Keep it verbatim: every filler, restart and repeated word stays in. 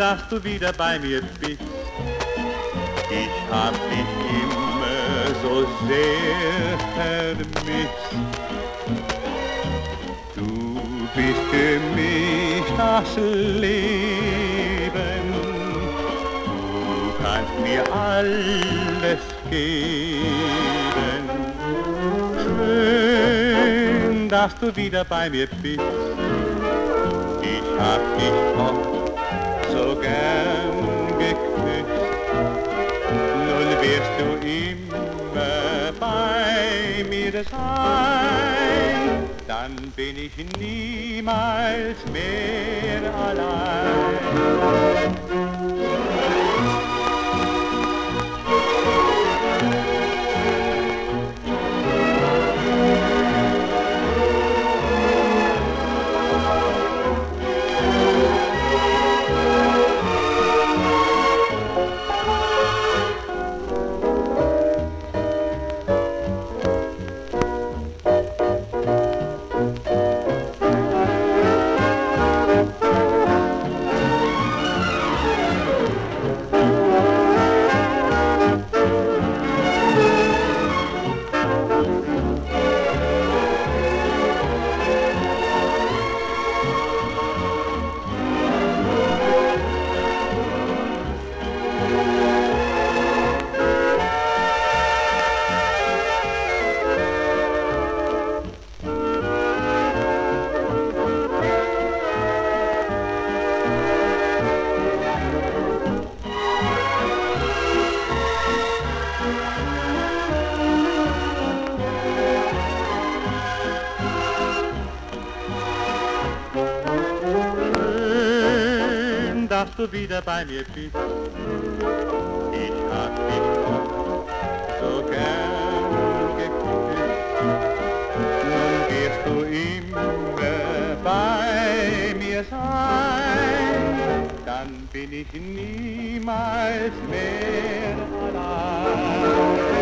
dass du wieder bei mir bist. Ich hab dich immer so sehr vermisst. Du bist für mich das Leben. Du kannst mir alles geben. Schön, dass du wieder bei mir bist. Ich hab dich oft so gern geküsst. Nun wirst du immer bei mir sein, dann bin ich niemals mehr allein. Dass du wieder bei mir bist. Ich hab dich oft so gern geküsst. Nun wirst du immer bei mir sein, dann bin ich niemals mehr allein.